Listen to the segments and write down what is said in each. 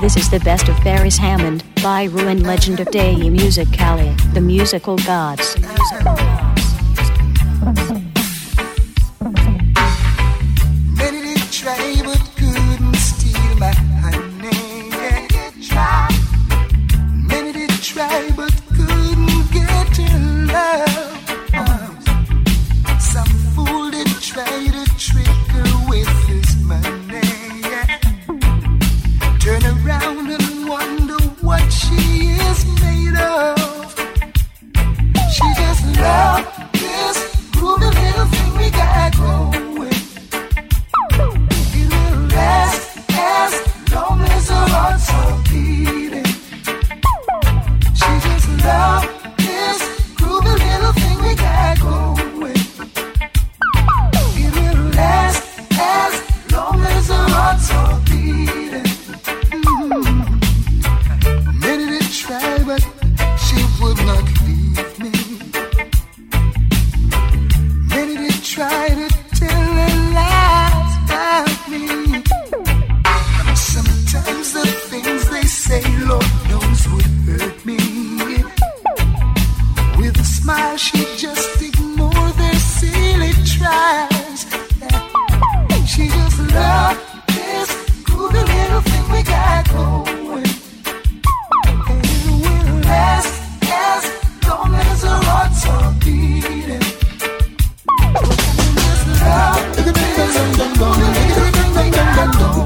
This is the best of Paris Hammond by Ruin Legend of Day Music Cali, the musical gods. Many did try but couldn't steal my honey. Many did try but couldn't get her love. Some fool did try to trick her with his money. Turn around and wonder what she is made of. She just loves this groovy little thing we got going. It will last as long as her heart's so beating. She just loves this groovy little thing we got going. It will last as long as her heart's so beating. Many did try, but she would not leave me. Many did try to tell her lies about me. Sometimes the things they say, Lord knows, would hurt me. With a smile, she just ignored their silly tries. She just loved this groovy little thing we got going. And it will last as long as her heart's are beating. Just love this groovy little thing we got going.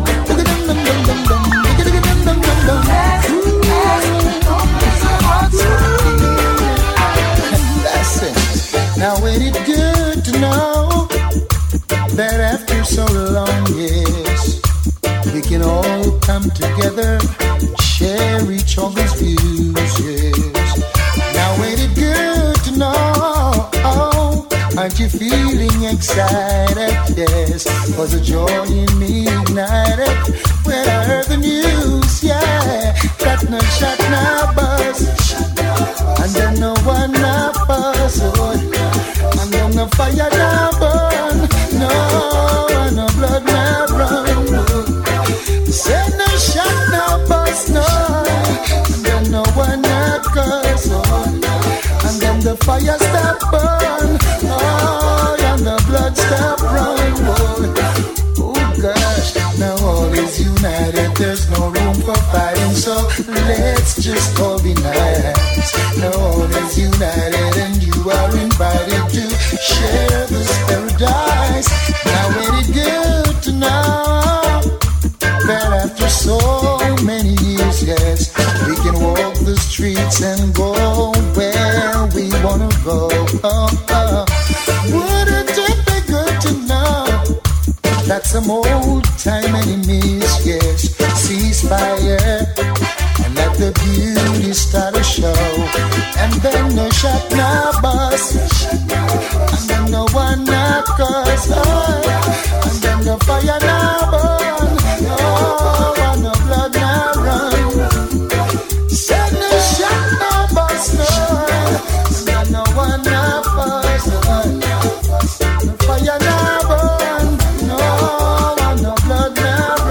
Last as long as her heart's are beating. That's it. Now ain't it good to know that after so long, yes, we can all come together, share each other's views, yes. Now ain't it good to know, aren't you feeling excited, yes, was the joy in me ignited when I heard the news, yeah, that no shot, no buzz, and then no one, no fuss, and then no fire, no burn, no, and no blood, no run, say no shot, no buzz, no, and then no one, no curse, and then the fire stop burn, oh, and the blood stop run, oh gosh, now all is united, there's no room for fighting, so let's just all be nice. Now all is united and you are invited to share this paradise. Now ain't it good to know that after so many years, yes, we can walk the streets and go where we wanna go. Wouldn't it be good to know that some old time enemies, yes, cease fire and let the beauty start a show, and then no shot, no bus, and then no one, no curse, and then the fire, no burn, oh, and no blood, no run, said no shot, no bus, no, and then no one, no fuss, the fire, no burn, no, and no blood, no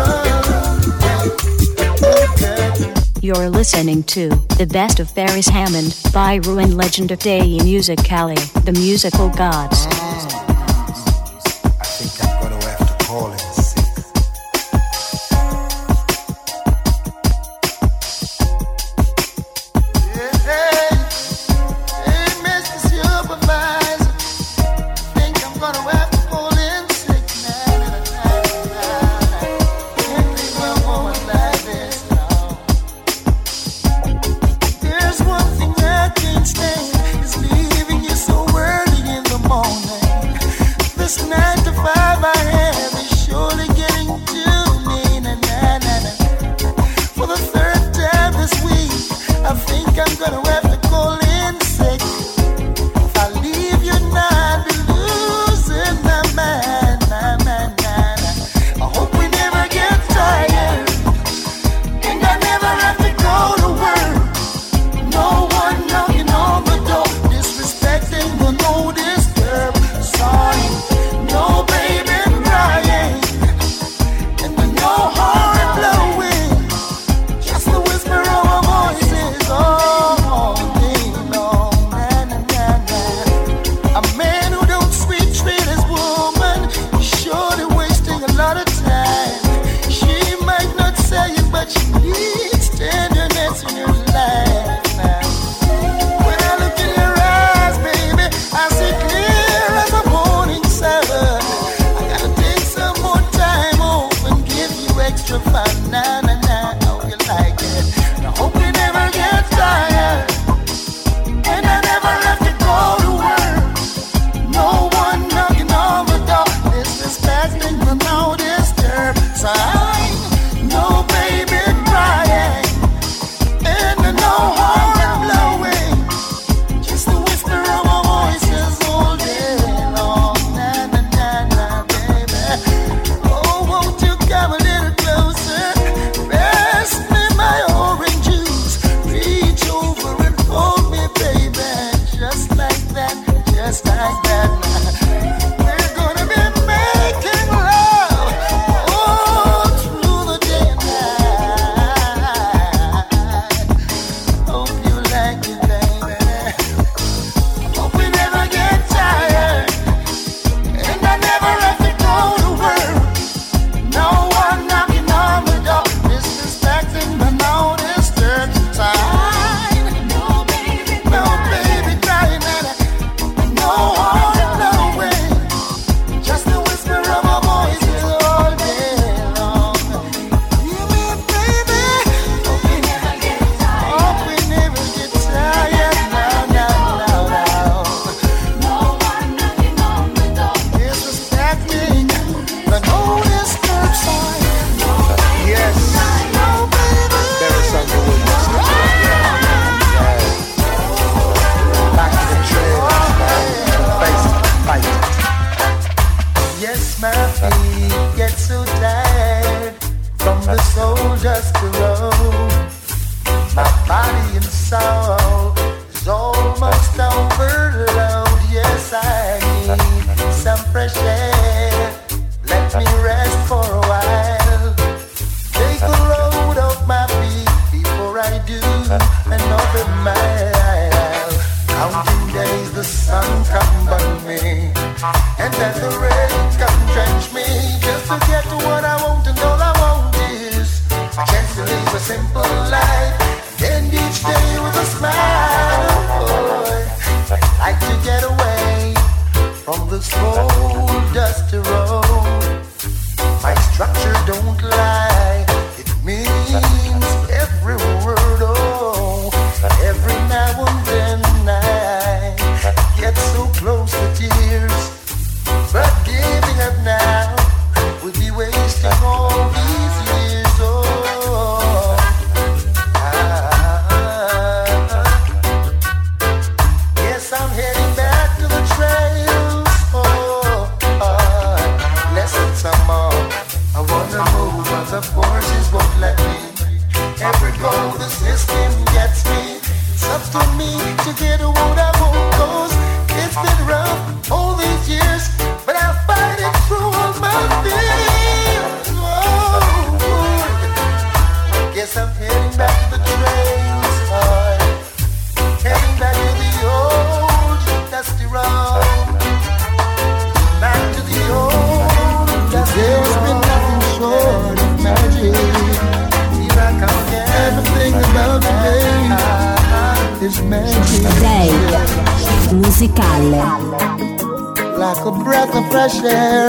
run. Okay. You're listening to the best of Paris Hammond by Ruin Legend of Day Music Cali, the musical gods. I think I'm gonna have to call in sick. Hey, Mr. Supervisor, I think I'm gonna have to call in sick. Can't leave my woman like this, no. There's one thing I can't stand, is leaving you so early in the morning. but no disturb sign. No baby crying and no horn blowing. Just the whisper of our voices all day long. Na na na na, baby. Oh, won't you come a little closer? Pass me my orange juice. Reach over and hold me, baby. Just like that, just like that. We're gonna be making love all through the day and night. Hope you like it, baby. Hope we never get tired, and I never have to go to work. No one knocking on the door, disrespecting the no disturb sign. No baby crying and no heart, no way. Just the whisper of our voices all day long. You mean, baby, hope we never get tired. Hope we never get tired. Now. No one knocking on the door, disrespecting the no disturb sign. Yes. No baby. There is something we must do. Back to the trail. Face the fight. Yes, my feet get so tired from the soldiers to roam. My body and soul is almost overload. Yes, I need some fresh air. Let me rest for a while. Take a load off my feet before I do another mile. Counting days, the sun come on me, and then the rain come drench me. Just to get to what I want, and all I want is a chance to live a simple life. End each day with a smile. Boy, I'd like to get away from this cold, dusty road. My structure don't lie, it means every word. Oh, every now and then I get so close to tears, but giving up now would be wasting all these years. Oh, yes, I'm heading back to the trails. Listen some more. I wanna move, but the forces won't let me. Every goal the system gets me. It's up to me to get what I want, 'cause it's been rough all these years, but I'll fight it through all my fears. Oh, guess I'm heading back to the trails, heading back to the old dusty road, back to the old dusty road. There's been nothing short of magic. Here I come again. Everything about today is magic. Day musicale. Like a breath of fresh air,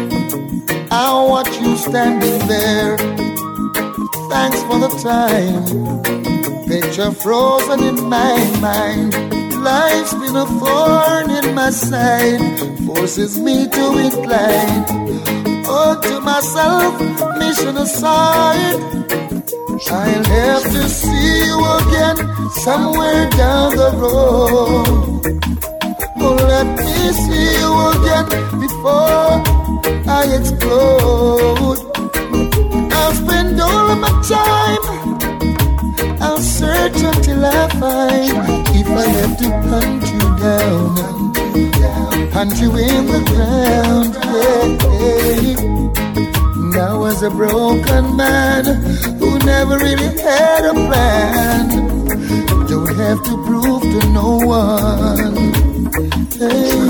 I watch you standing there. Thanks for the time. Picture frozen in my mind. Life's been a thorn in my side, forces me to incline. Oh, to myself, mission aside. I'll have to see you again somewhere down the road. Oh, let me see you again before I explode. I'll spend all of my time, I'll search until I find. If I have to hunt you down, hunt you in the ground, yeah. Now as a broken man who never really had a plan, don't have to prove to no one. Hey.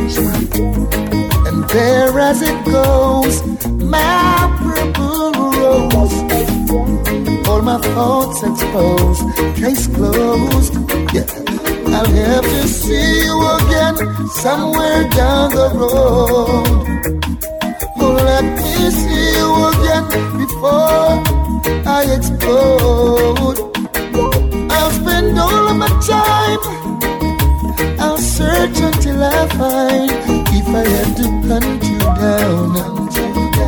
And there as it goes, my purple rose, all my thoughts exposed, case closed. Yeah, I'll have to see you again somewhere down the road. Oh, let me see you again before I explode. I'll spend all of my time, I'll search until I find. If I have to hunt you down,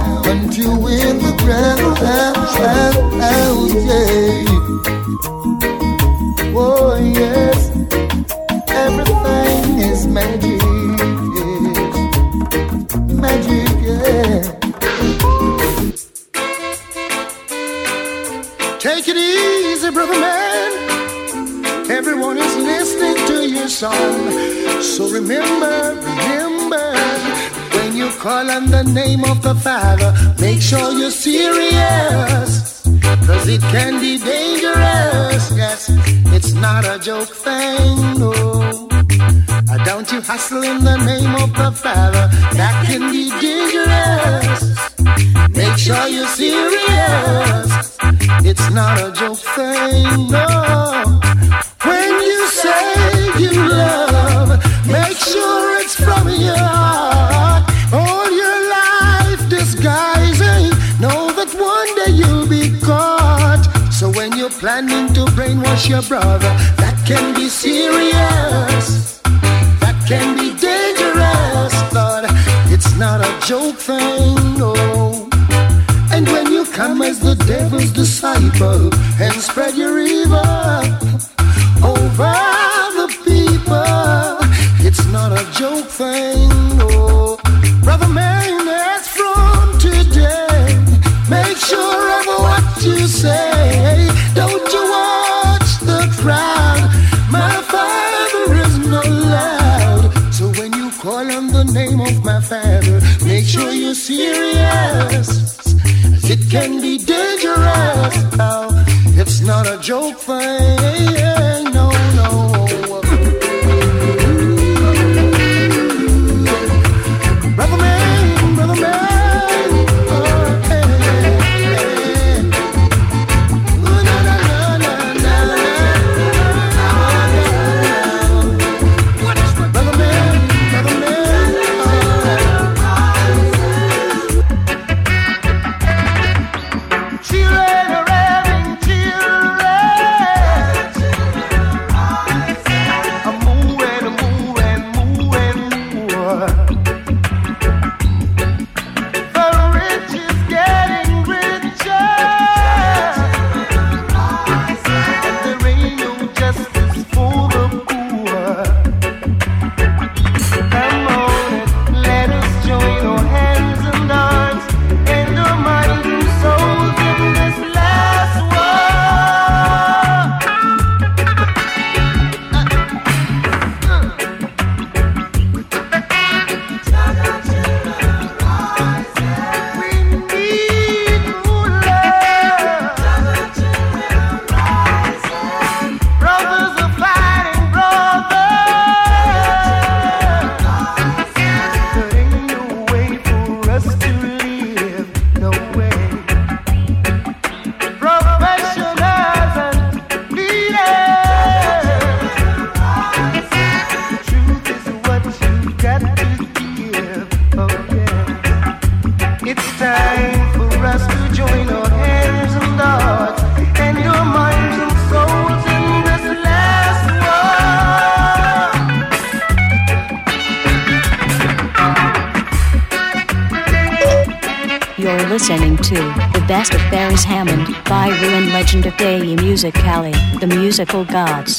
brother man, everyone is listening to your song. So remember, when you call on the name of the Father, make sure you're serious, 'cause it can be dangerous. Yes, it's not a joke thing, no. Don't you hustle in the name of the Father, that can be dangerous. Make sure you're serious, it's not a joke thing, no. When you say you love, make sure it's from your heart. All your life disguising, know that one day you'll be caught. So when you're planning to brainwash your brother, that can be serious, that can be dangerous, but it's not a joke thing, no. And when you come as the devil's disciple and spread your evil over the people, it's not a joke thing, no. Brother man, that's from today. Make sure of what you say. Don't you watch the crowd. My Father is not loud. So when you call on the name of my Father, make sure you're serious. It can be dangerous. Oh, it's not a joke thing. No, no. Brother man, brother man. Oh, hey, hey. Ooh, na, na, na, na, na. Brother man, brother man. Children are having children. I'm moving, moving, moving, moving. The rich is getting richer. There ain't no justice for the poor. Come on and let us join our hands and arms and our minds and souls in this last war. We need new love. Brothers are fighting brothers. There ain't no way for us to live, no way. Professionals and leaders. Truth is what you've got to give. Oh yeah. It's time for us to join our hands and hearts and your minds and souls in this last war. You're listening to The Best of Ferris Hammond by Ruin Legend of Day Music Cali, the musical gods.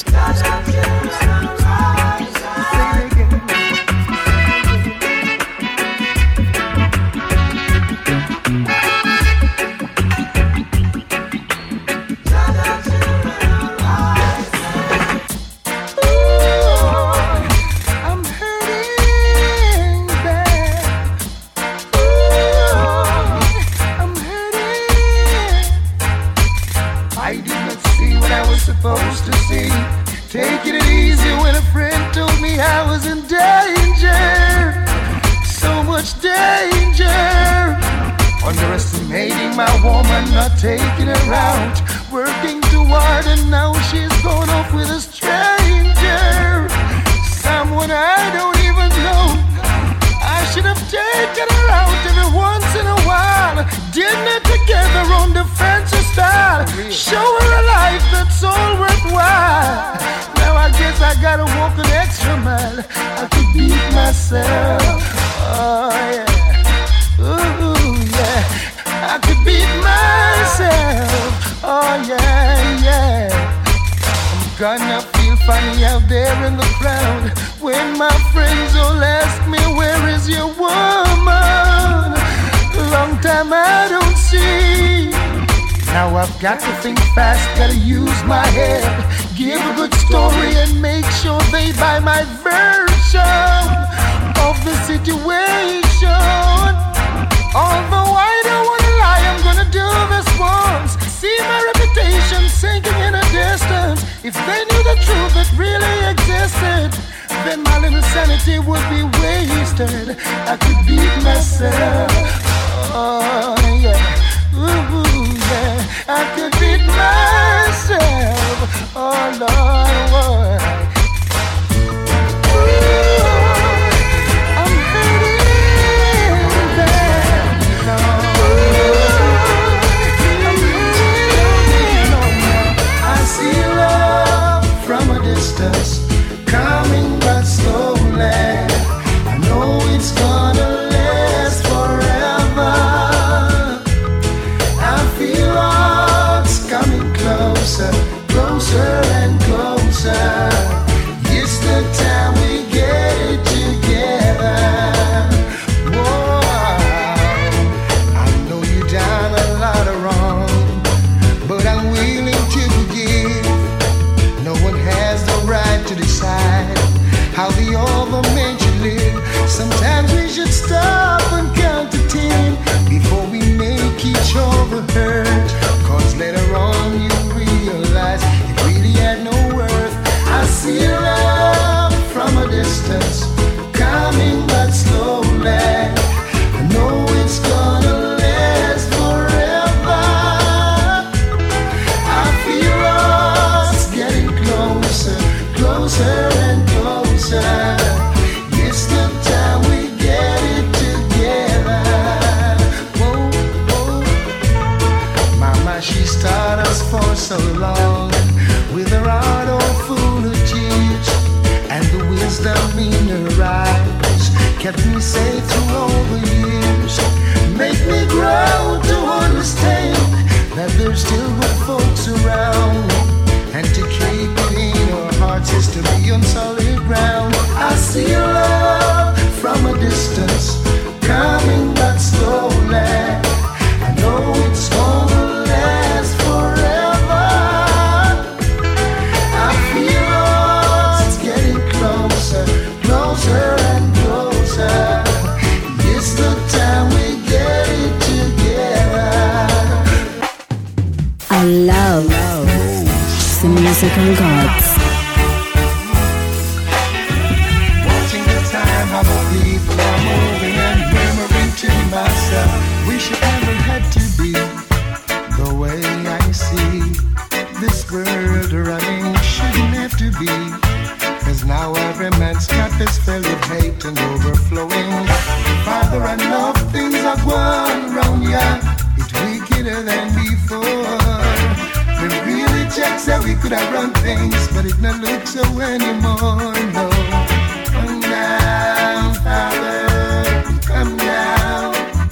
I'm hurting bad. I'm hurting. I did not see what I was supposed to see. Taking it easy when a friend told me I was in danger. So much danger. Underestimating my woman, not taking her out. Working too hard and now she's gone off with a stranger. Someone I don't even know. I should have taken her out every once in a while. Dinner together on the fancy style. Show her a life that's all worthwhile. Now I guess I gotta walk an extra mile. I could beat myself. Oh yeah. Ooh yeah. I could beat myself. Oh yeah, yeah. I'm gonna feel funny out there in the crowd when my friends all ask me, where is your woman? Long time I don't see. Now I've got to think fast, gotta use my head. Give a good story and make sure they buy my version of the situation. Although I don't wanna lie, I'm gonna do this once. See my reputation sinking in a distance. If they knew the truth that really existed, then my little sanity would be wasted. I could beat myself. Oh yeah, ooh yeah. I could beat myself. Oh Lord, what? I'm hurting bad. I see love from a distance, coming but slowly. I know it's gonna last forever. I feel it's coming closer, closer and closer. It's the time we get it together. Whoa, I know you done a lot of wrong, but I'm willing to forgive. No one has the right to decide how the other man should live. Sometimes we should stop and count to 10 before we make each other hurt. Cause later on you realize it really had no worth. I see love from a distance, coming but slowly. I know it's gonna last forever. I feel us getting closer, closer and closer. It's the time we get it together. Whoa, whoa. Mama, she's taught us for so long, with her heart all full of tears, and the wisdom in her eyes kept me safe through all the years. Make me grow to understand that there's still good folks around, and to keep it in our hearts is to be on solid ground. I see love from a distance, coming but slowly. I know it's gonna last forever. I feel us getting closer, closer and closer. It's the time we get it together. I love the musical gods. Watching the time, how the people are moving and murmuring to myself, wish it never had to be the way I see this world running. Shouldn't have to be, cause now every man's cup is filled with hate and overflowing. Father, I know things are going wrong, yeah. It's wickeder than before. We really checks that we could have run things, but it not look so anymore, no. Come down, Father, come down.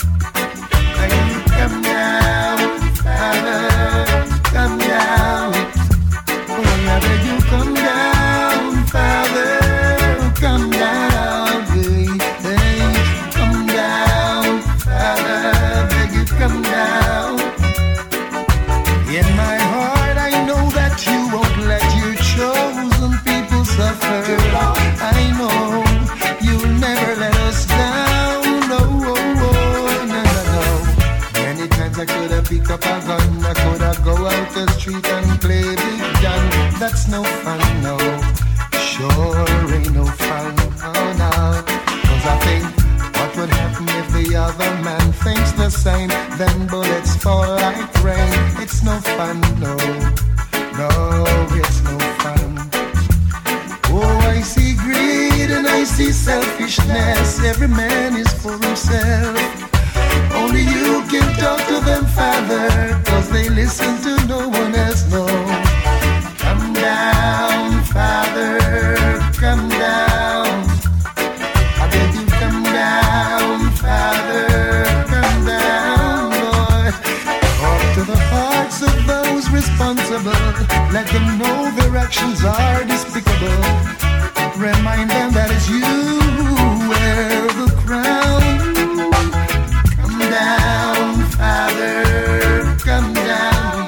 Come down, Father, come down. Oh, I beg you, come down, Father, come down, hey, come down, Father, beg you, come down. In my heart, I know that you won't let your chosen people suffer. I know you'll never let us down. No, no, no, no. Many times I could have picked up a gun, I could have go out the street and play big gun. That's no fun, no. Sure ain't no fun, oh no. Cause I think what would happen if the other man thinks the same? Then bullets fall like rain. It's no fun, no. No, it's no fun. Oh, I see greed and I see selfishness. Every man is for himself. Only you can talk to them, Father, cause they listen to no one else, no. Come down, Father, come down. I beg you, come down, Father, come down, Lord. Up to the hearts of those responsible, let them know their actions are despicable. Remind them that it's you who wear the crown. Come down, Father, come down.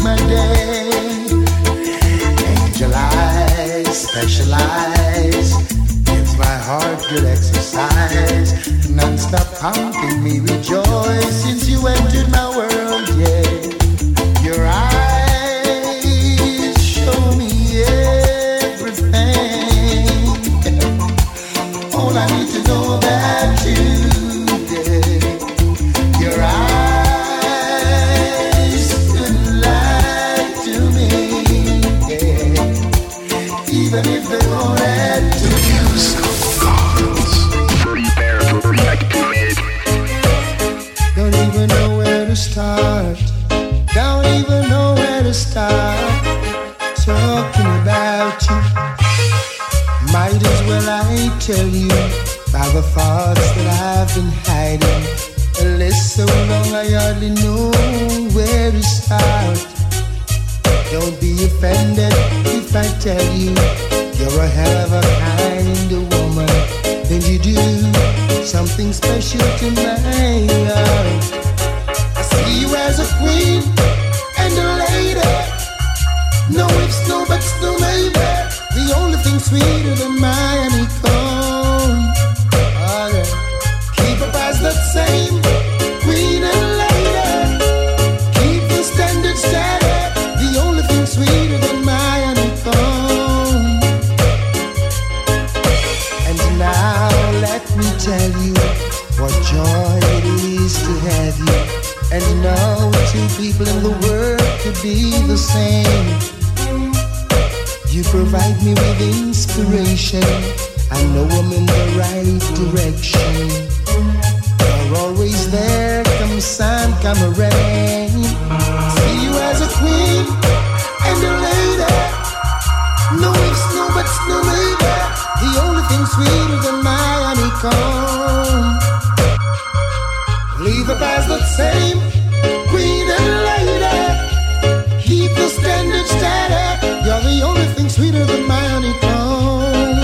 my day. Angel eyes, specialize, gives my heart good exercise. Non-stop pumping me rejoice since you entered my world, yeah. Your eyes show me everything. All I need to know about you, yeah. Your eyes could lie to me, yeah. Even if they don't add to don't even know where to start. Don't even know where to start talking about you. Might as well I tell you by the thoughts that I've been hiding. A list so long I hardly know where to start. Don't be offended if I tell you you're a hell of a kind of woman. Then you do something special to my heart. I see you as a queen and a lady. No ifs, no buts, no maybe. The only thing sweeter than my honeycomb. Oh, yeah. Keep up as that same queen and lady. Keep the standard steady. The only thing sweeter than my honeycomb. And now let me tell you what joy it is to have you. And no two people in the world could be the same. You provide me with inspiration. I know I'm in the right direction. You're always there, come sun, come rain. See you as a queen and a lady. No ifs, no buts, no maybe. The only thing sweeter than my honeycomb. Leave the past the same, queen and lady. Keep the standard steady. You're the only thing sweeter than my honeycomb.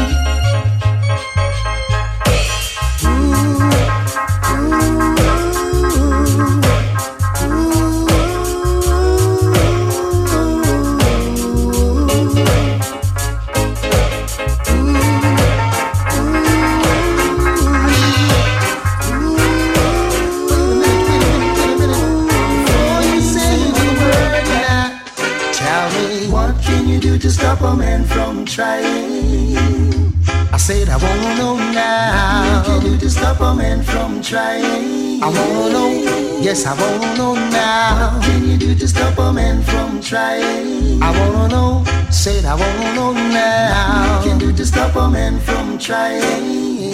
To stop a man from trying. I said I wanna know now. What can you do to stop a man from trying? I wanna know, yes I wanna know now. What can you do to stop a man from trying? I wanna know, said I wanna know now. What can you do to stop a man from trying?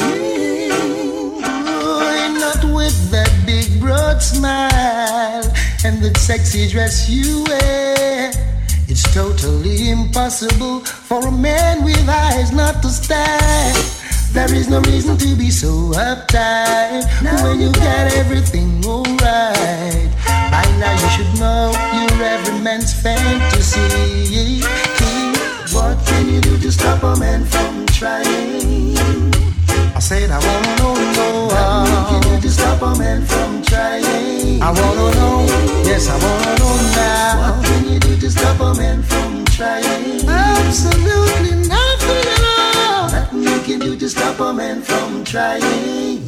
Oh, not with that big broad smile and that sexy dress you wear. It's totally impossible for a man with eyes not to stare. There is no reason to be so uptight when you got everything alright. By now you should know you're every man's fantasy. What can you do to stop a man from trying? I said I wanna know. What can you do to stop a man from trying? I wanna know, yes I wanna know now. What can you do to stop a man from trying? Absolutely nothing at all. Nothing you can do to stop a man from trying.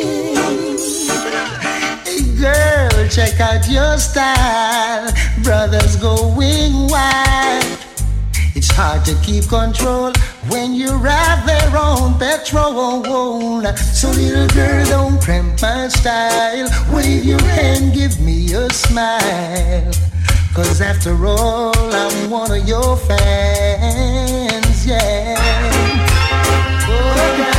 Hey girl, check out your style. Brothers going wild. It's hard to keep control when you're out there on petrol. So little girl, don't cramp my style. Wave your hand, give me a smile. 'Cause after all, I'm one of your fans, yeah. Oh,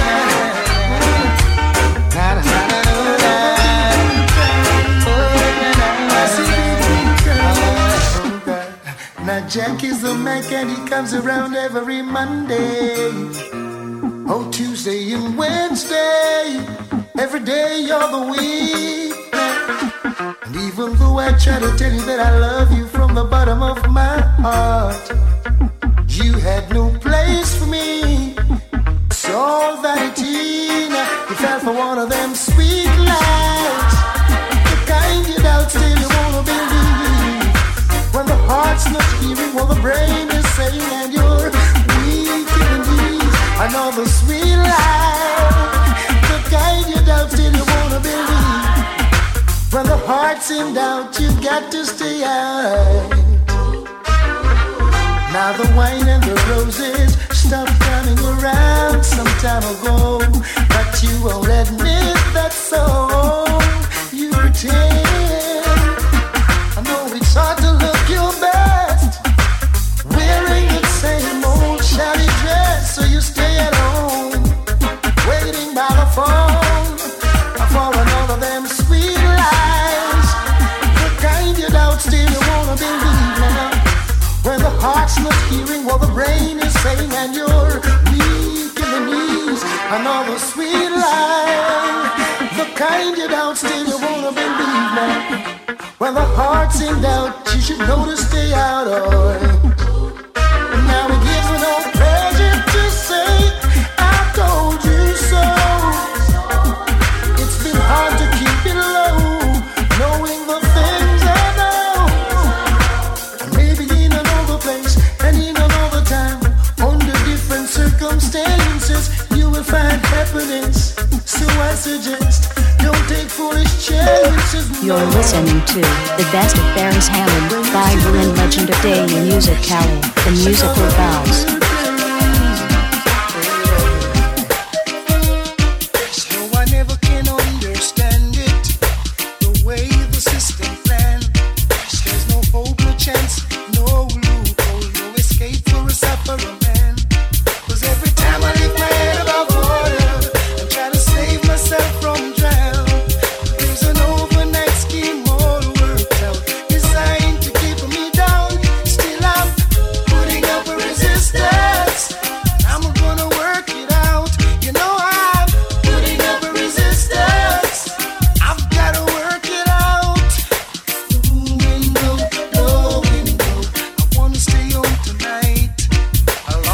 now Jack is the mechanic, he comes around every Monday. Oh, Tuesday and Wednesday, every day you're the week. And even though I try to tell you that I love you from the bottom of my heart, you had no place for me. It's all vanity. You fell for one of them sweet lies, the kind you doubt still you wanna believe. When the heart heart's in doubt, you got to stay out. Now the wine and the roses stopped coming around some time ago, but you won't admit that, so you pretend. I know it's hard to look your best, wearing the same old shabby dress, so you stay at home, waiting by the phone for another of them sweet lies. The kind you doubt, still you wanna believe now, when the heart's not hearing what the brain is saying and you're weak in the knees. Another sweet lie. The kind you doubt, still you wanna believe now, when the heart's in doubt, you should know to stay out of. Now it gives me no pleasure to say I told you so. It's been hard to keep it low, knowing the things I know. Maybe in another place and in another time, under different circumstances, you will find happiness. So I suggest, don't take foolish chances. You're listening to the best of Paris Hammond by Ruin Legend of Day in Music Cali, the musical gods. So I never can understand it, the way the system planned. There's no hope, no chance, no loophole, no escape for a sufferer man. 'Cause every time I lift my head above water and try to save myself from drown, there's an overnight scheme all worked out, designed to keep me down. Still I'm putting up a resistance. I'm gonna work it out. You know I'm putting up a resistance. I've gotta work it out. The window, I wanna stay home tonight.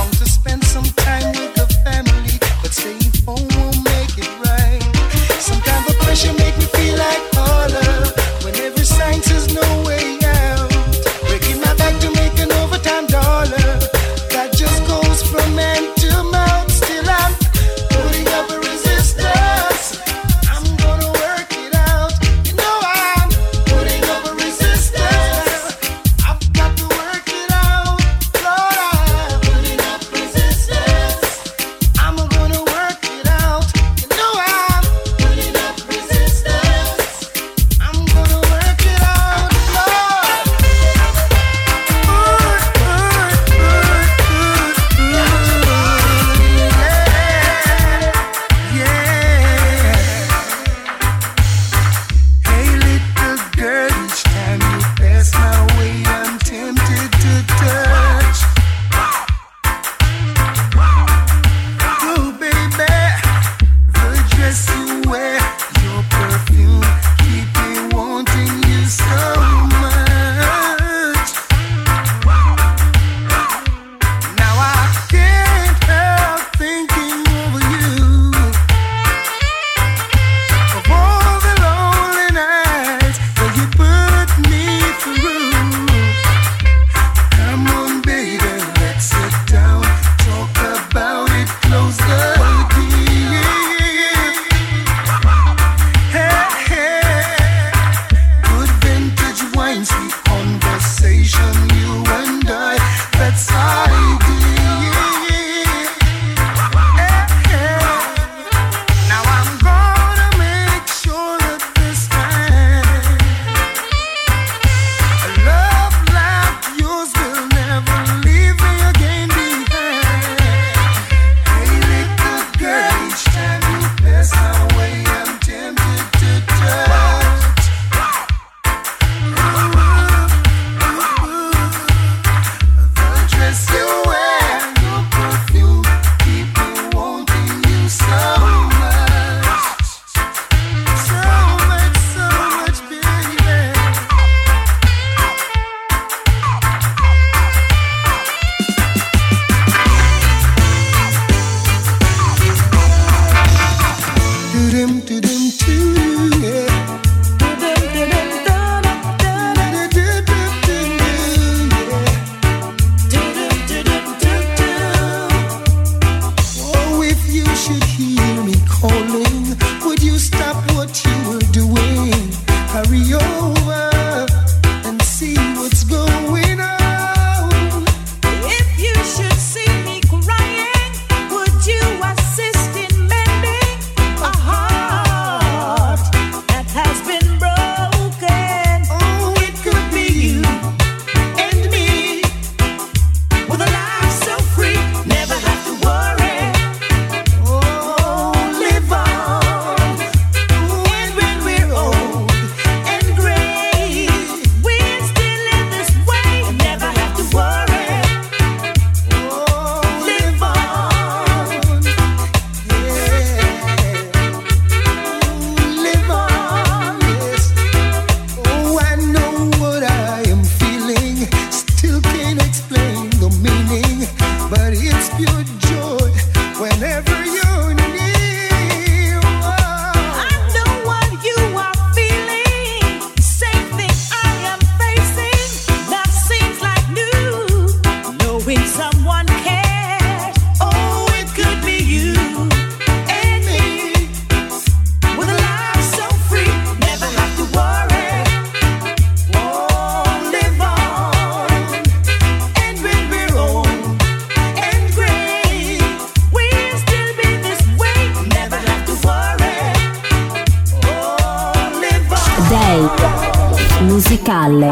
Calle.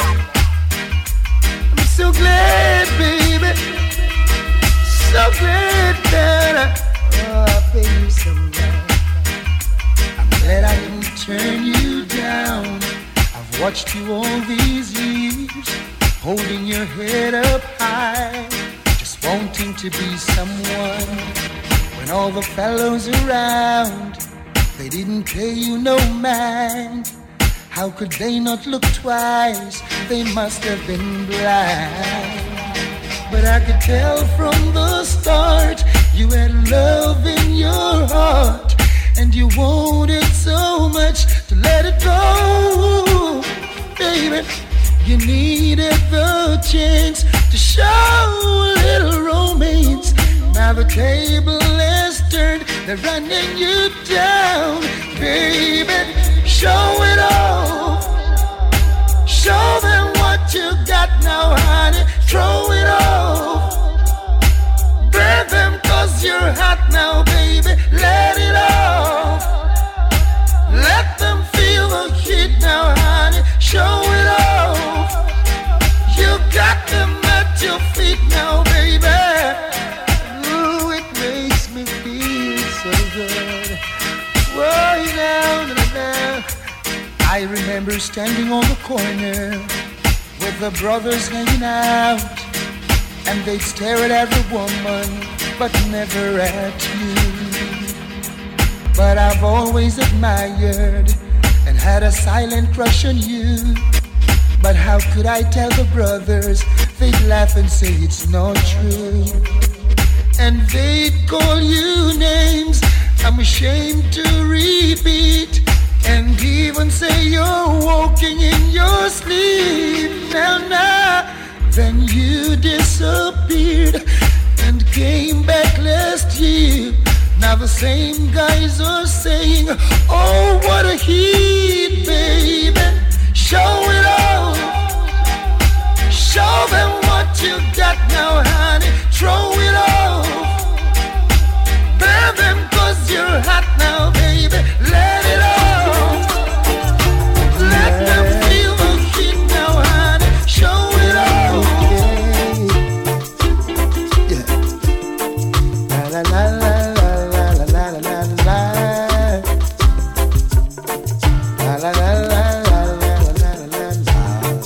I'm so glad, baby, so glad that I pay you some love. I'm glad I didn't turn you down. I've watched you all these years, holding your head up high, just wanting to be someone. When all the fellows around, they didn't pay you no mind. How could they not look twice? They must have been blind. But I could tell from the start, you had love in your heart, and you wanted so much to let it go. Baby, you needed the chance to show a little romance. Now the table has turned, they're running you down. Baby, show it all. Show them what you got now, honey. Throw it off. Burn them 'cause you're hot now, baby. Let it off. Let them feel the heat now, honey. Show it off. You got them at your feet now, baby. Ooh, it makes me feel so good. Whoa, now. I remember standing on the corner with the brothers hanging out, and they'd stare at every woman, but never at you. But I've always admired and had a silent crush on you. But how could I tell the brothers? They'd laugh and say it's not true, and they'd call you names I'm ashamed to repeat, and even say you're walking in your sleep. Now, then you disappeared and came back last year. Now the same guys are saying, oh, what a heat, baby. Show it all. Show them what you got now, honey. Throw it off. Burn them 'cause you're hot now, baby. Let it off. Let them feel the heat now, honey. Show it off. Yeah. La la la la la la la la la la. La la la la la la la la.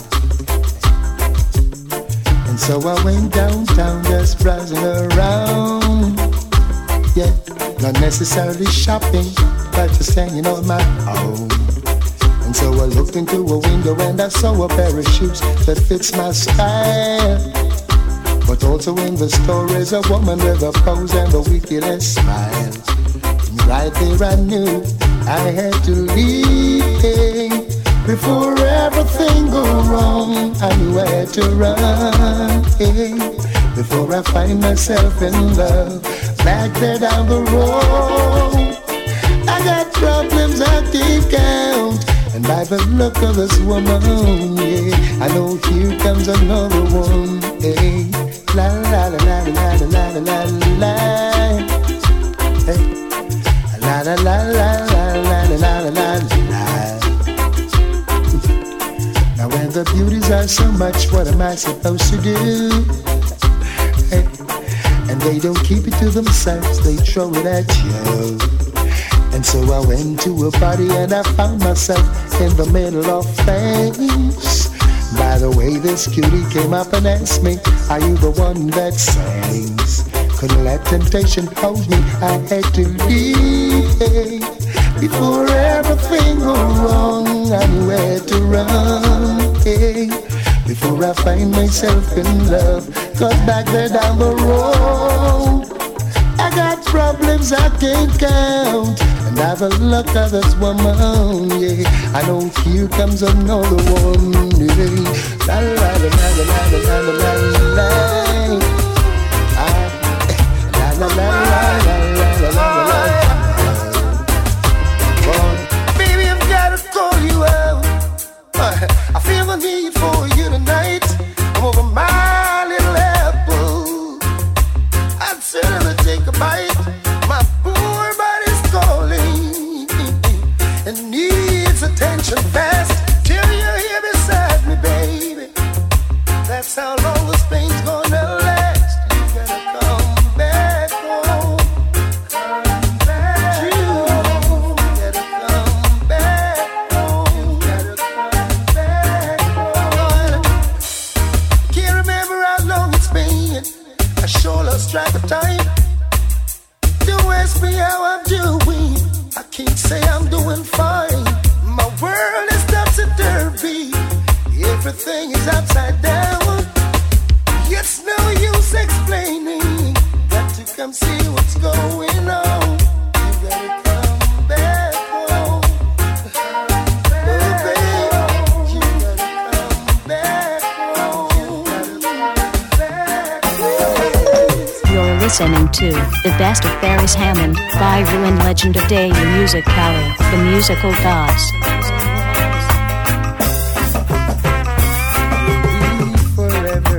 And so I went downtown just browsing around. Yeah, not necessarily shopping, but just hanging on my own. And so I looked into a window and I saw a pair of shoes that fits my style. But also in the store is a woman with a pose and the wickedest smile. And right there I knew I had to leave. Before everything go wrong, I knew I had to run. Before I find myself in love, back there down the road. I got problems I can't count, and by the look of this woman, yeah, I know here comes another one. Hey, la la la la la la la la la. Hey, la la la la la la la la la. Now when the beauties are so much, what am I supposed to do? Hey, and they don't keep it to themselves, they throw it at you. And so I went to a party and I found myself in the middle of things. By the way, this cutie came up and asked me, are you the one that sings? Couldn't let temptation hold me, I had to leave. Before everything go wrong, I knew where to run. Before I find myself in love, 'cause back there down the road, I got problems I can't count, and I've a look at this woman, yeah. I know here comes another one, yeah. La la la la la la la la la. La la la la la la la la. Baby, I've gotta call you out. I feel the need for you tonight. I'm over my little apple. I'd certainly take a bite. My poor body's calling and needs attention fast. Till you're here beside sure lost track of time. Don't ask me how I'm doing. I can't say I'm doing fine. My world is topsy-turvy. Everything is upside down. It's no use explaining. Got to come see what's going on. You gotta come back home. You're listening to The Best of Paris Hammond by Ruin Legend of Day Music Cali, the musical gods. Forever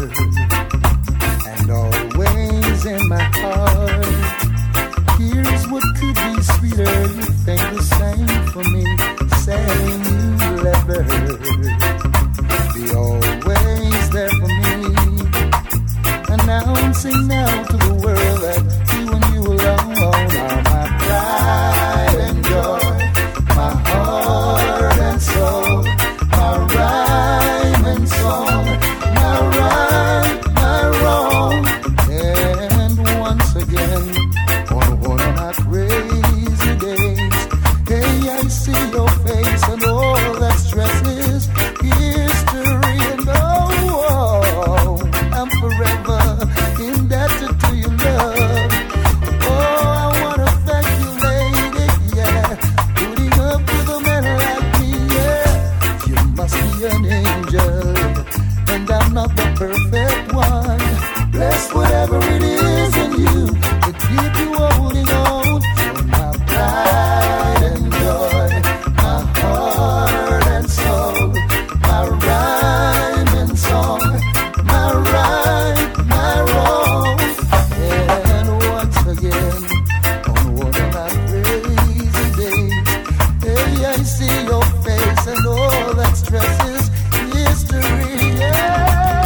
and always in my heart. Here's what could be sweeter. You think the same for me, saying you'll ever be always there for me. Announcing now to the world that you and you alone are my pride and joy, my heart and soul, my rhyme and song, my right, my wrong. And once again, on one of my crazy days, hey, I see your face and all that stress is history. And oh, I'm forever indebted to your love. Oh, I wanna thank you, lady, yeah, putting up with a man like me, yeah. You must be an angel, and I'm not the perfect one. Bless whatever it is in you to keep you holding on to my pride and joy, my heart and soul, my rhyme and song, my right, my wrong. And once again, on one of my crazy days, hey, I see your face and all that stress is history, yeah.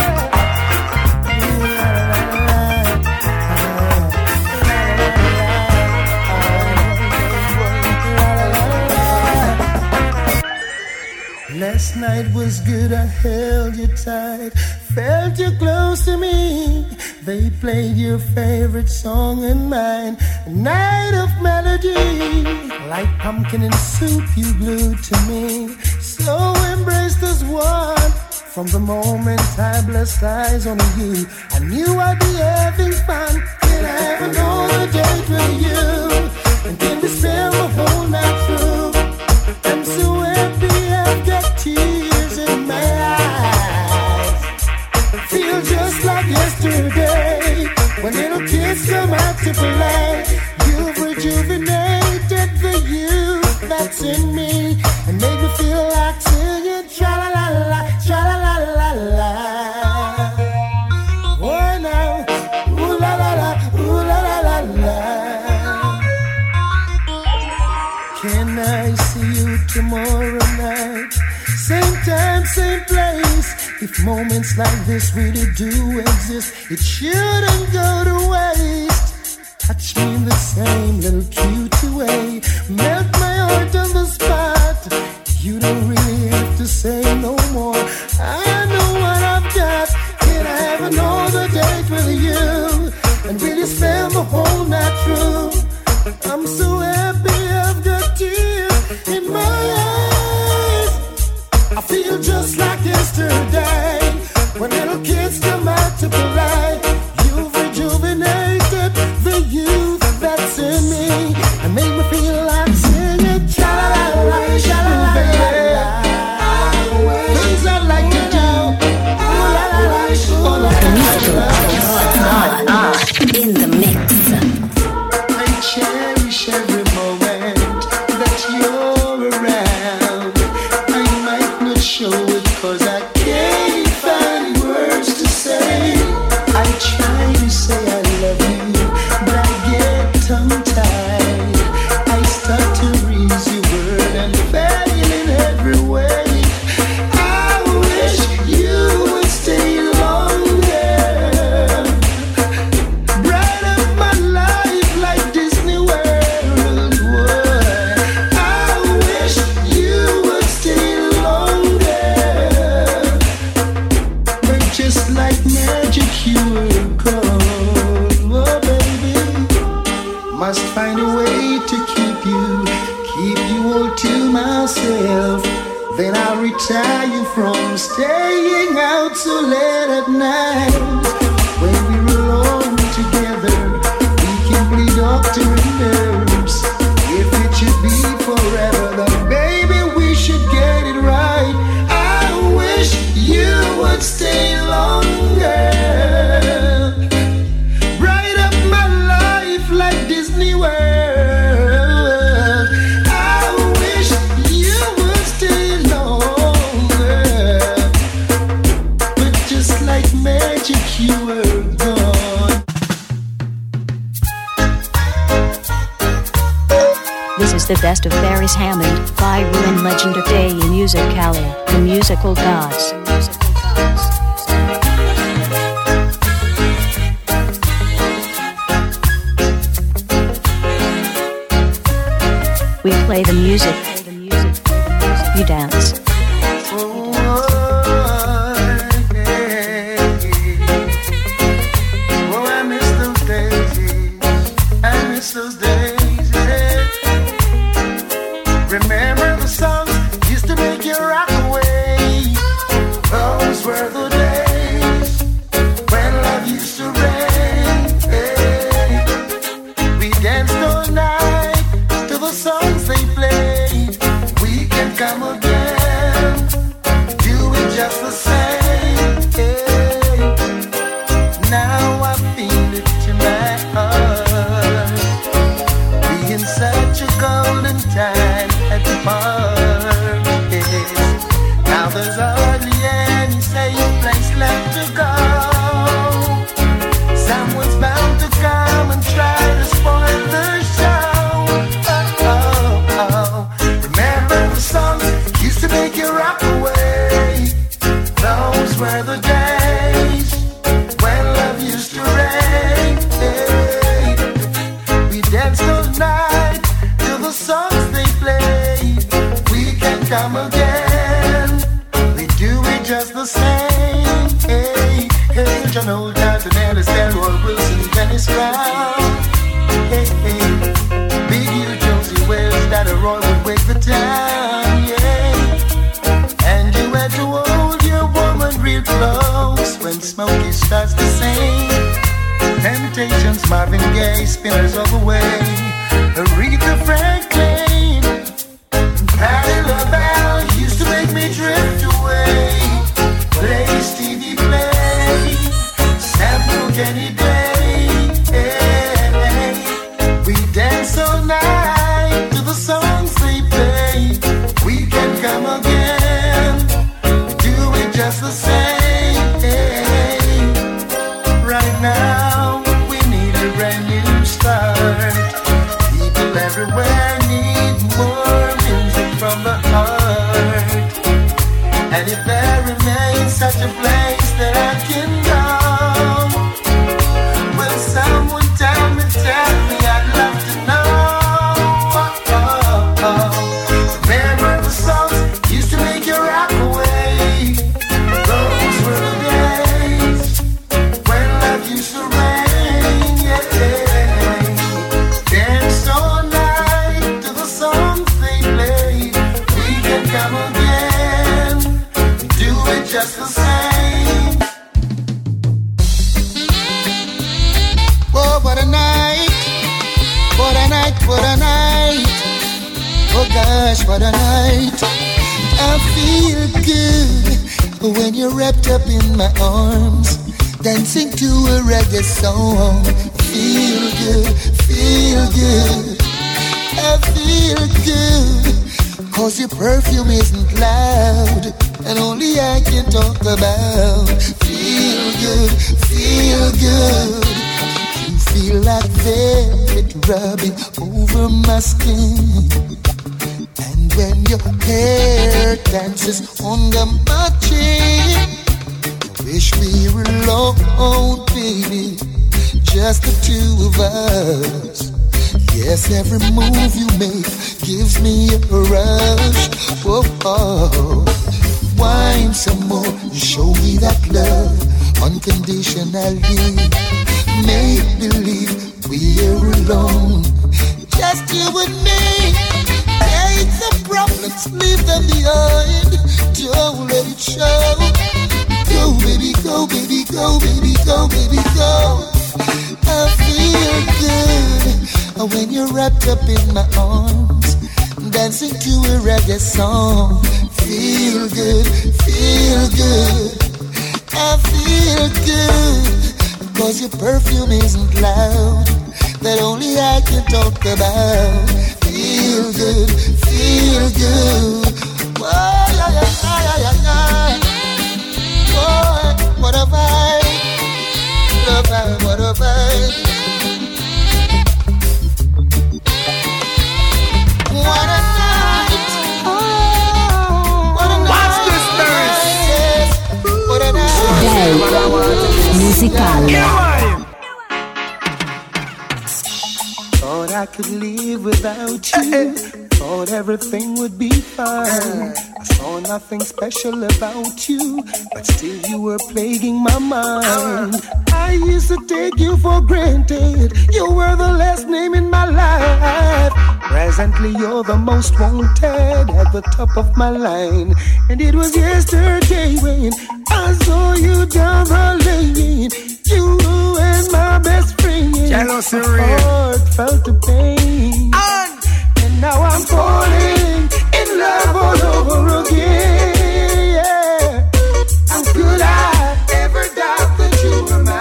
Last night was good, I held you tight, felt you close to me. They played your favorite song and mine, a night of melody. Like pumpkin and soup you glued to me, so embraced as one. From the moment I blessed eyes on you, I knew I'd be having fun. Can I have another date with you? And can we spend the whole night through? I'm so happy I've got tears in my eyes. Feel just like yesterday, when little kids come out to play. You've rejuvenated the youth that's in me, and make me feel like singing tra-la-la-la, tra-la-la-la-la. Oh, now, ooh-la-la-la, ooh-la-la-la-la. Can I see you tomorrow night? Same time, same place. If moments like this really do exist, it shouldn't go to waste. Touch me in the same little cute way, melt my heart on the spot. You don't really have to say no more, I know what I've got. Can I have another date with you, and really spend the whole night through? I'm so happy I've got tears in my eyes. I feel just like yesterday, when little kids come out to play. You've rejuvenated the youth that's in me, and make me feel like singing cha-la-la-la, cha-la-la-la. shy you from staying out so late at night. When we're alone together, we can play doctor and nurse. If it should be forever, then baby we should get it right. I wish you would stay longer. Bright up my life like Disney World. This is the best of Faris Hammond by Ruin Legend of Day in Music Cali, the musical gods. We play the music, you dance. Remember the songs used to make you rock away. Those were the days when love used to rain. We danced all night to the songs they played. We can come again, do it just the same. Now I feel it to my heart. We in such a golden time at the party. Now there's hardly any safe place left to go. Someone's bound to come and try to spoil the show. Oh, oh, oh. Remember the songs used to make you rock away. Those were the days when love used to rain. We danced all night to the songs they played. We can come again, we do it just the same. Hey, hey, John Old Johnson, Ellis, Delroy Wilson, Dennis Brown. Hey, hey, Big U, Josie Wells, that a Roy would wake the town, yeah. And you had to hold your woman real close when Smokey starts to sing. Temptations, Marvin Gaye, Spinners of the Way, Aretha Franklin, Patti LaBelle used to make me drift away. Play Stevie Play, Samuel Kenny Day. We dance all night to the songs they play. We can come again, do it just the same. Right now we need a brand new start. People everywhere need more music from the heart. And if there remains such a place that I can go, will someone tell me, I'd love to know. Oh, oh, oh. Remember the songs used to make you rock away. Those were the days when love used to rain, yeah. Dance all night to the songs they play. We can come again, do it just the same. Oh, what a night, what a night, what a night. Oh gosh, what a night. I feel good when you're wrapped up in my arms, dancing to a reggae song. Feel good, feel good. I feel good, cause your perfume isn't loud, and only I can talk about. Feel good, feel good. You feel like velvet rubbing over my skin, and when your hair dances under my chin, wish we were alone, baby, just the two of us. Yes, every move you make gives me a rush. Whoa, oh. Wine some more, show me that love unconditionally. Make believe we're alone, just you and me. Take the problems, leave them behind. Now when you're wrapped up in my arms, dancing to a reggae song, feel good, I feel good, cause your perfume isn't loud, that only I can talk about. Feel good, oh, yeah. Oh, what a vibe, what a vibe. What a night! What a night! Watch this, Paris! What a night! Musicale. Thought I could live without you. Thought everything would be fine. I saw nothing special about you, but still you were plaguing my mind. I used to take you for granted. You were the last name in my life. Presently you're the most wanted, at the top of my line. And it was yesterday when I saw you down the lane. You and my best friend. Jealousy, my heart felt the pain. And now I'm falling in love all over again. Yeah. How could I ever doubt that you were my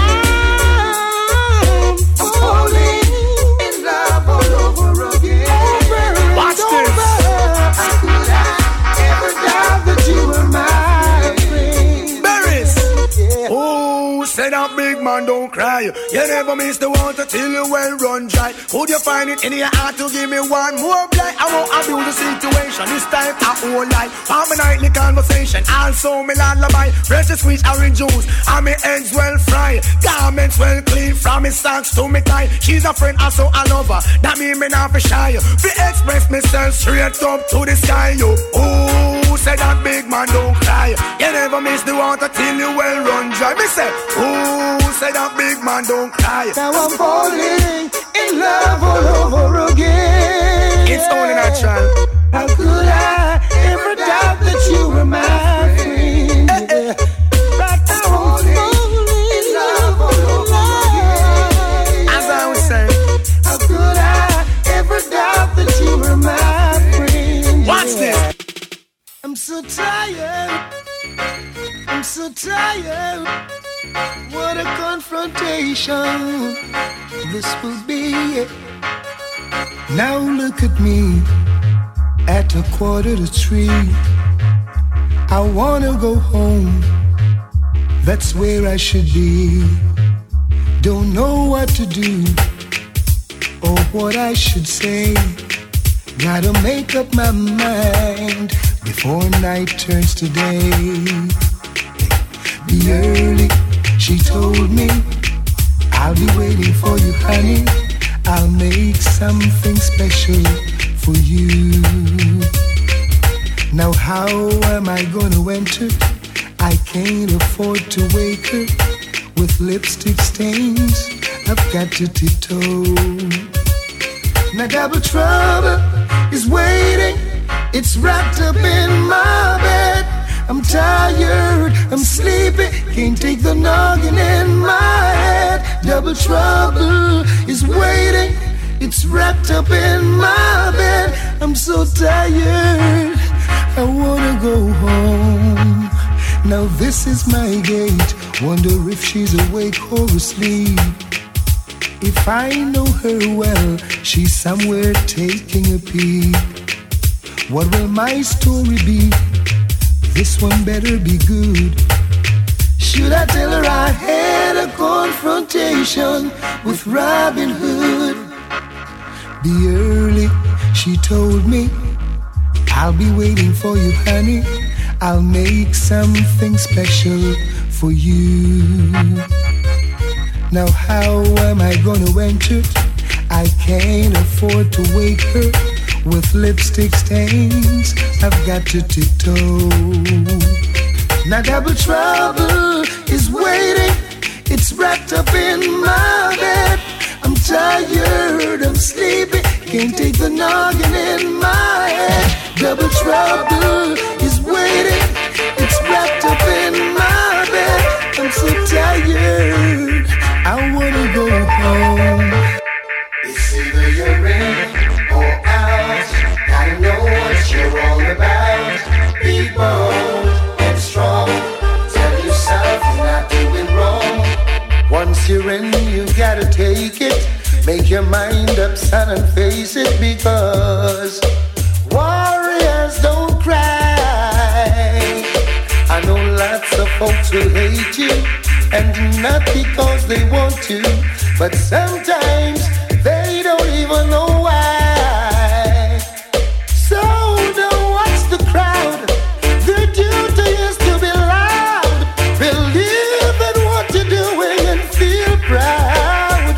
friend? I'm falling in love all over again. Watch this. How could I ever doubt that you were my friend? Berries. Yeah. Oh, say that big man don't cry. You never miss the water till you well run dry. Could you find it in your heart to give me one more blight? I won't abuse the situation. This time I won't lie. For my nightly conversation, also me lullaby. Fresh sweet orange juice, and me ends well fried. Garments well clean, from me socks to me tie. She's a friend, also a lover. That mean me not for shy. Fi express myself straight up to the sky. You, ooh, say that big man don't cry. You never miss the water till you well run dry. Me say, ooh, say that big man don't cry. Now I'm falling in love all over again. It's only natural. How could I ever doubt that you were my friend? Yeah. Right now I'm falling in love all over again. As I was saying, how could I ever doubt that you were my friend? Watch this. I'm so tired. I'm so tired. What a confrontation this will be. Now look at me at 2:45. I wanna go home, that's where I should be. Don't know what to do or what I should say. Gotta make up my mind before night turns to day. Be early, she told me, I'll be waiting for you, honey. I'll make something special for you. Now how am I gonna enter? I can't afford to wake her with lipstick stains. I've got to tiptoe. Now double trouble is waiting. It's wrapped up in my bed. I'm tired, I'm sleepy, can't take the noggin in my head. Double trouble is waiting, it's wrapped up in my bed. I'm so tired, I wanna go home. Now this is my gate, wonder if she's awake or asleep. If I know her well, she's somewhere taking a peek. What will my story be? This one better be good. Should I tell her I had a confrontation with Robin Hood? Be early, she told me, I'll be waiting for you, honey. I'll make something special for you. Now how am I gonna enter? I can't afford to wake her with lipstick stains. I've got to tiptoe. Now double trouble is waiting. It's wrapped up in my bed. I'm tired, I'm sleepy, can't take the noggin in my head. Double trouble is waiting. It's wrapped up in my bed. I'm so tired, I wanna go home. friend, you gotta take it. Make your mind up, son, and face it, because warriors don't cry. I know lots of folks will hate you, and not because they want to, but sometimes they don't even know why. So don't watch the crowd. Their duty is to be loud. Believe in what you're doing and feel proud.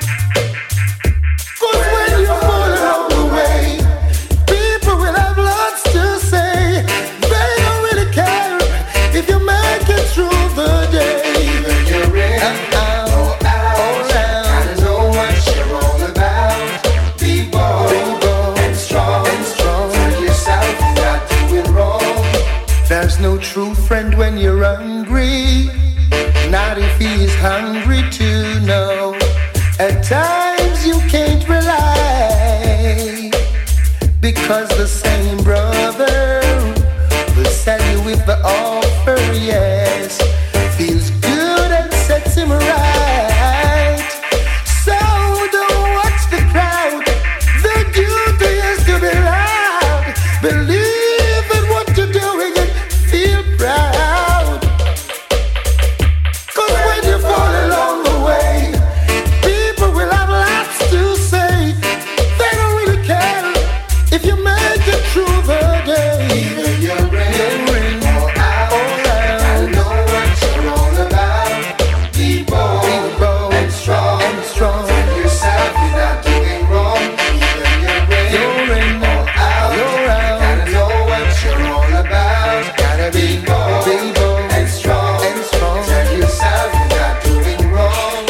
'Cause when you fall along the way, people will have lots to say. They don't really care if you make it through the day. You're in or out, gotta know what you're all about. Be bold and strong. Tell yourself you're not doing wrong. There's no true friend when you're hungry, not if he is hungry too, no. At times you can't rely, because the same brother will sell you with the offer, yes. Feels good and sets him right. So don't watch the crowd. The duty is to be loud. Believe in what you're doing and feel proud. 'Cause when you fall along the way, people will have lots to say. They don't really care if you make it through the day. Either you're in or out, gotta know what you're all about. Be bold and strong. Tell yourself you're not doing wrong. Either you're in or out, gotta know what you're all about. Gotta be bold and strong. Tell yourself you're not doing wrong.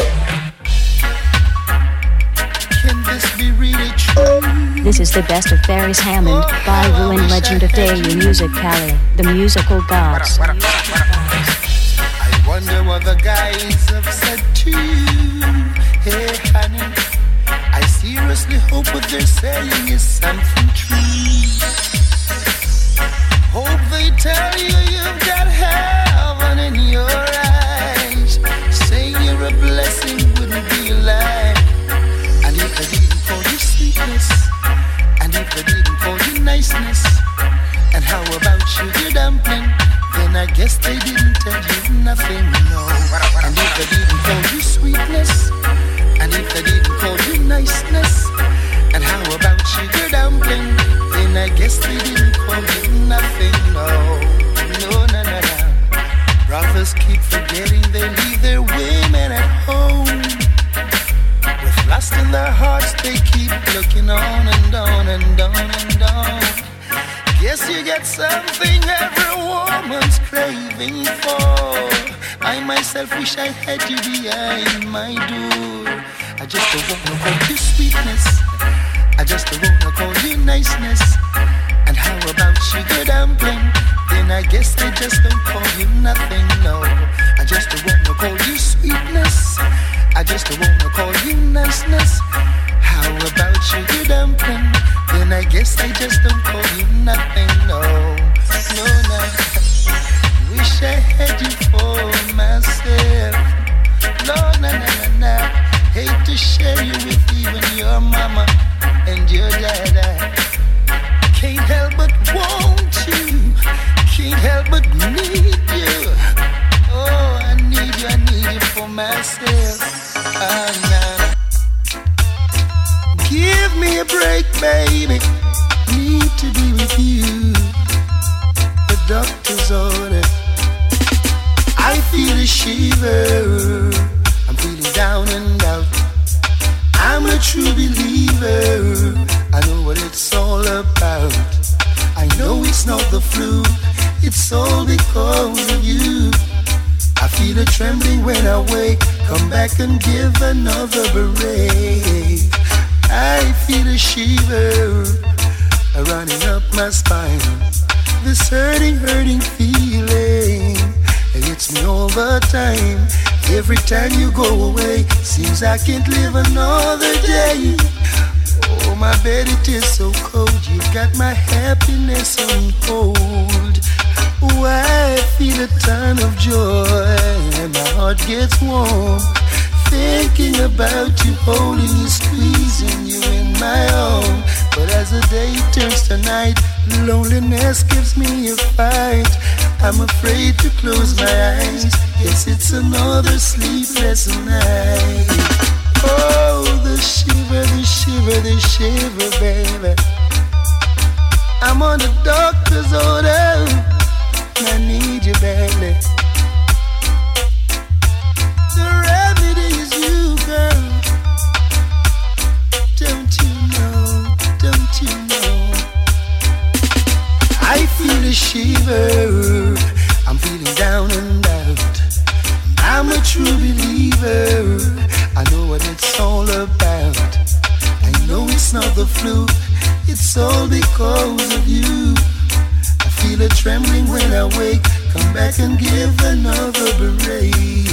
Can this be really true? This is the best of Ferris Hammond by Ruin Legend of Day Music Cali, the musical gods. I wonder what the guys have said to you. Hey, honey, I seriously hope what they're saying is something true. Hope they tell you you've got heaven in your eyes. Saying you're a blessing wouldn't be a lie. And if they didn't call you sweetness, and if they didn't call you niceness, and how about sugar dumpling, then I guess they didn't tell you nothing, no. And if they didn't call you sweetness, and if they didn't call you niceness, and how about sugar dumpling, then I guess they didn't call you nothing, no. No. Brothers keep forgetting they leave their women at home. With lust in their hearts, they keep looking on and on and on and on. Guess you get something every woman's craving for. I myself wish I had you behind my door. I just don't wanna call you sweetness. I just don't wanna call you niceness. And how about sugar dumpling? Then I guess they just don't call you nothing, no. I just don't wanna call you sweetness. I just don't wanna call you niceness. How about sugar dumpling? Then I guess I just don't call you nothing, no. Wish I had you for myself. No. Hate to share you with even your mama and your dada. Can't help but want you. Can't help but need you. Oh, I need you for myself. Nah. Give me a break, baby. Need to be with you. The doctor's order. I feel a shiver. I'm feeling down and out. I'm a true believer. I know what it's all about. I know it's not the flu. It's all because of you. I feel a trembling when I wake. Come back and give another break. I feel a shiver running up my spine. This hurting feeling, it hits me all the time. Every time you go away, seems I can't live another day. Oh, my bed, it is so cold. You've got my happiness on hold. Oh, I feel a ton of joy, and my heart gets warm. thinking about you, holding you, squeezing you in my arms. But as the day turns to night, loneliness gives me a fight. I'm afraid to close my eyes. Yes, it's another sleepless night. Oh, the shiver, the shiver, the shiver, baby. I'm on the doctor's order. I need you badly. The remedy is you, girl. Don't you know? Don't you know? I feel a shiver. I'm feeling down and out. I'm a true believer. I know what it's all about. I know it's not the flu. It's all because of you. I feel a trembling when I wake. Come back and give another break.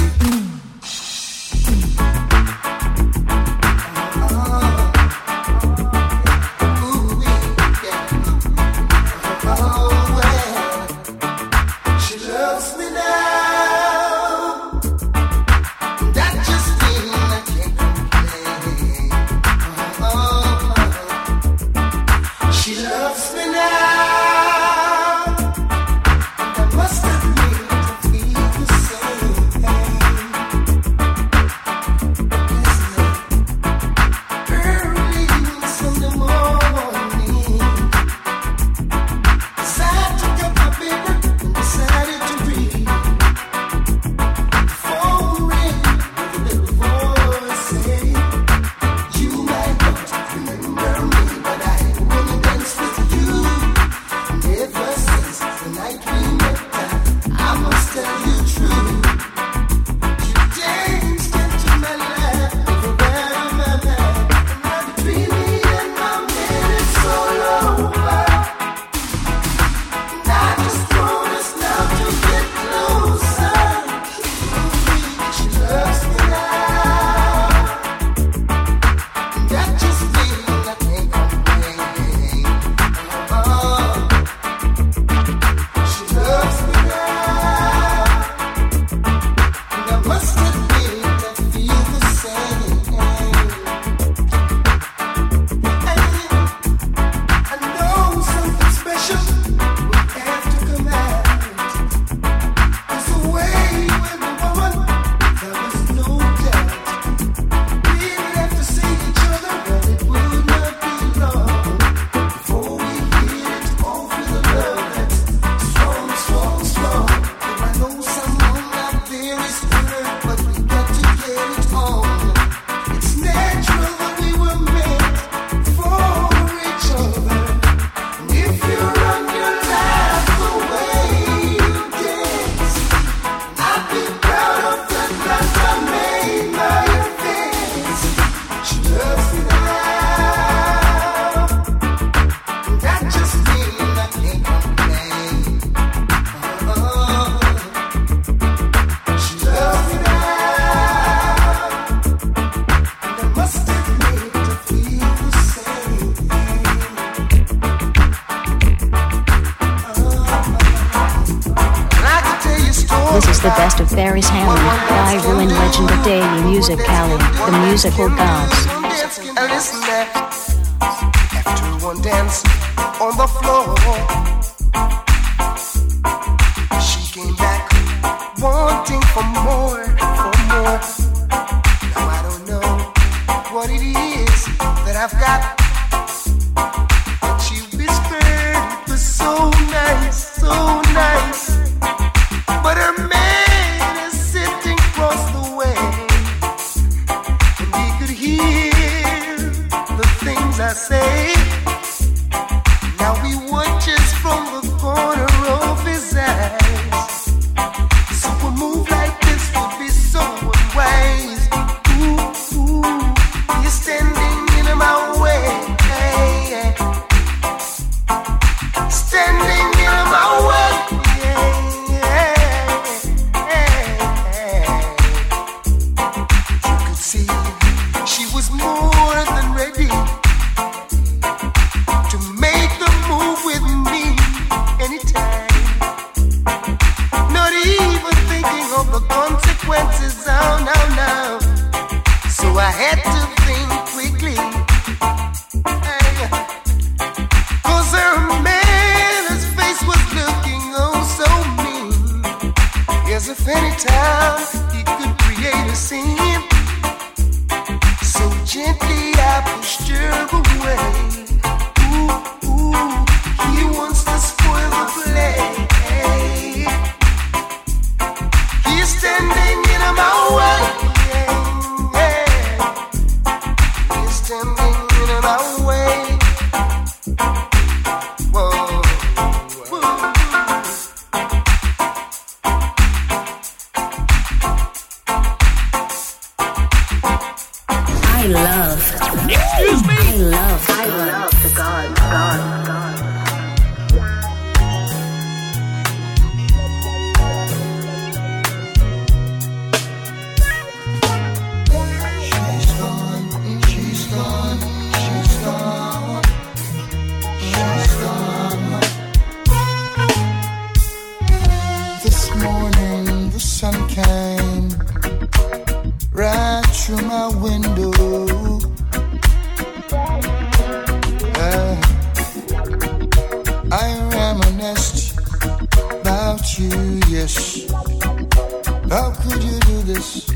The best of Ferris Hammond by Ruin Legend of Daily Music Cali, the musical gods. Listen there. After one dance on the floor, she came back wanting for more, for more. Now I don't know what it is that I've got, but she whispered it was so nice, so nice. But her man is sitting across the way, and he could hear the things I say. Now he watches from the corner of his eyes. So a move like this would be so unwise. Ooh, ooh, you're standing in my way, standing in my way. She was more than ready I had to think quickly. Cause her man, his face was looking oh so mean. As if any time he could create a scene. So gently I pushed her away. Ooh, ooh, he wants to spoil the play. He's standing in my way. He's standing in my way. Whoa, whoa. I love the God. This morning the sun came right through my window. I reminisced about you, yes. How could you do this?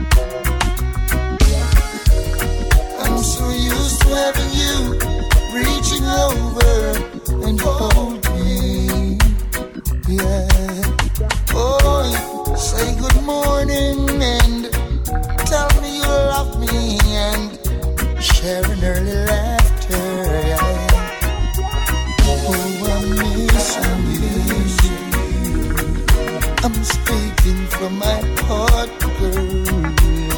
I'm so used to having you reaching over and hold me, yeah. Oh, say good morning and tell me you love me and share an early laughter, yeah. Oh, I'm missing you. I'm speaking from my heart, girl.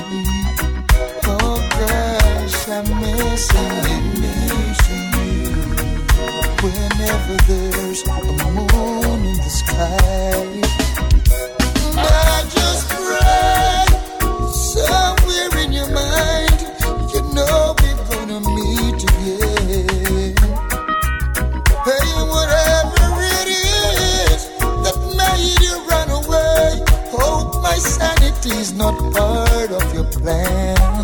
Oh gosh, I'm missing you. Whenever there's a moon in the sky, I just pray somewhere in your mind, you know we're gonna meet again. Hey, whatever it is that made you run away, hope my sanity's not part of your plan.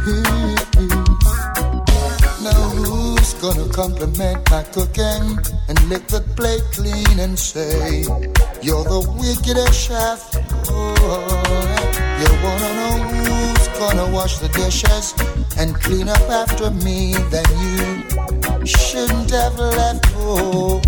Now who's gonna compliment my cooking and lick the plate clean and say you're the wickedest chef? Oh, you wanna know who's gonna wash the dishes and clean up after me? Then you shouldn't have left home.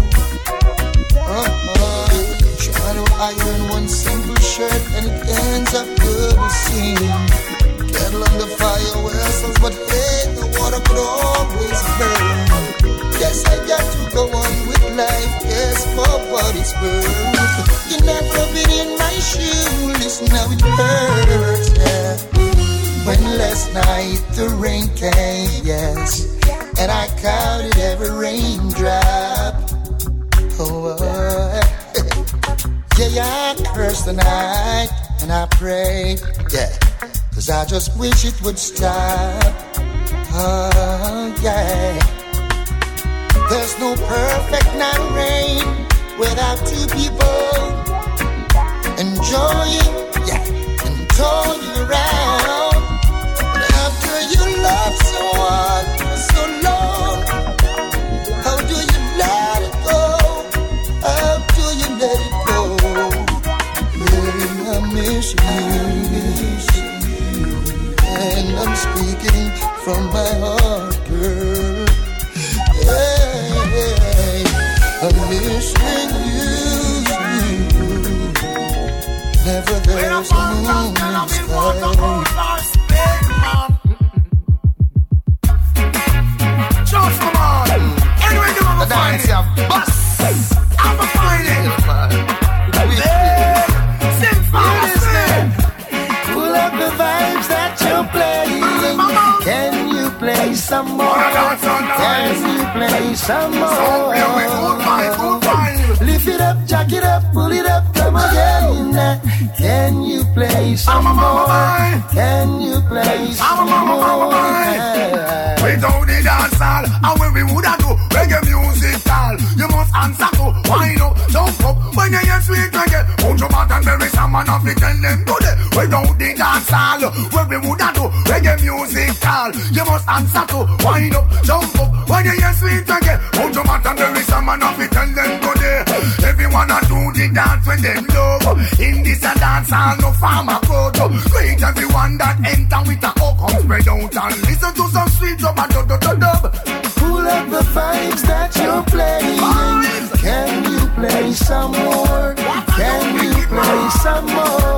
Try to iron one simple shirt and it ends up good to see. Kettle on the fire vessels, but hey, the water could always burn. Yes, I got to go on with life, yes, for what it's worth. You never been in my shoes, listen how it hurts, yeah. When last night the rain came, yes, and I counted every raindrop. Oh, yeah, I cursed the night and I prayed, yeah, 'cause I just wish it would stop. Oh, yeah. There's no perfect night rain without two people enjoying, yeah, and toying around. But after you love someone for so long, how do you let it go? How do you let it go? Hey, I miss you, and I'm speaking from my heart, girl. Hey, I'm missing you. Never there's a moon in the sky. Just come on. Anyway, you have a dance, yeah. Bus. I'm a find it. Sing fast, man. Pull up the vibes that you're playing. Can you play some more? Can you play some more? Lift it up, jack it up, pull it up, come again. Can you play some more? Can you play some more? Without the dance hall, and when we woulda do reggae music style, you must answer to wind up, jump up. When you hear sweet reggae, hold your back and bury some man off the tell them to the. Without the dance hall, when we woulda do reggae music call, you must answer to. Wind up, jump up, when you hear sweet again. Put your mat and there is a man of it and then go there. Everyone a do the dance when them love. In this a dance hall, no farmer crowd. Greet everyone that enter with a hook come spread out and listen to some sweet dub and dub. Pull up the vibes that you're playing. Can you play some more? Can you play some more?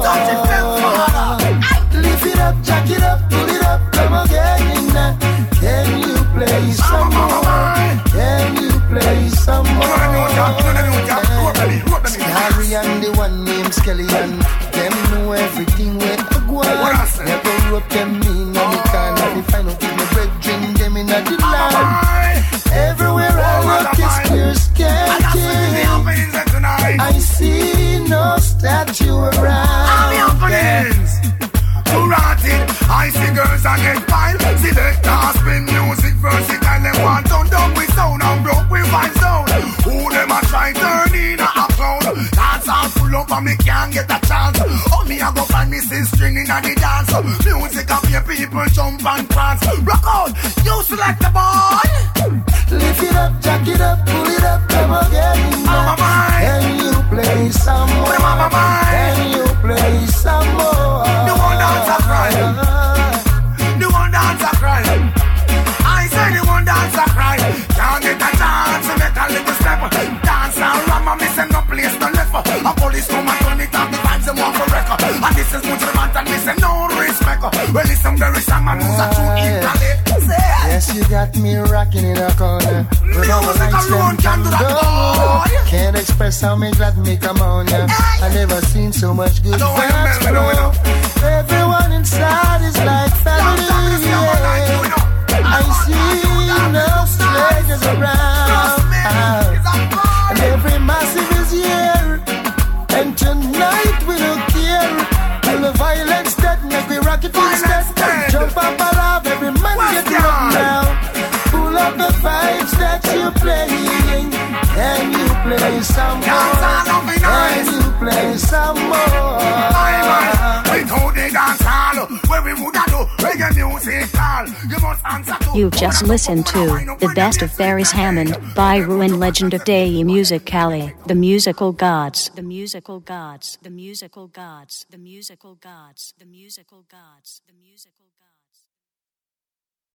Lift it up, jack it up, pull it up, come again. Can you play some more? Can you play some more? Harry and the one named Skelly and them know everything where I go. Never wrote them in on the corner. They find out if my brethren them in the line. Everywhere I look is clear skanking. I see no statue around. I see girls and get wild. See the gospel music versatile. Them want on down with sound and broke with fine sound. Who them a try turn in a clown? Dance all full up and me can't get a chance. Oh me a go find me string in a the dance. Music up your people jump and prance. Rock out, you select the boy. Lift it up, jack it up, pull it up, come again. Can you play some more? Can you play some more? The one dance a cry. The one dance a cry. I say the one dance a cry. Can't get a chance to make a little step. Dance and ram and miss no place to left. A police come and turn it up, the vibes them want for record. And this is much rant and this is no respect. Well listen, there is a man who's a true Italy. Yes, you got me rocking in a corner. Music alone can do that, boy. Can't express how me glad me come on, yeah. I never seen so much good vibes flow. Everyone inside is like family, yeah. I see no strangers around. And every massive is here. And tonight we don't care. Till the violence that make we rock it instead. Jump up alive, every man get up now. Pull up the vibes that you're playing. Can you play some more? Can you play some more? We go the dance hall where we would do reggae music call. You must answer to. You've just listened to The Best of Faris Hammond by Ruin Legend of Day Music Cali, the musical gods. The musical gods. The musical gods. The musical gods. The musical gods. The musical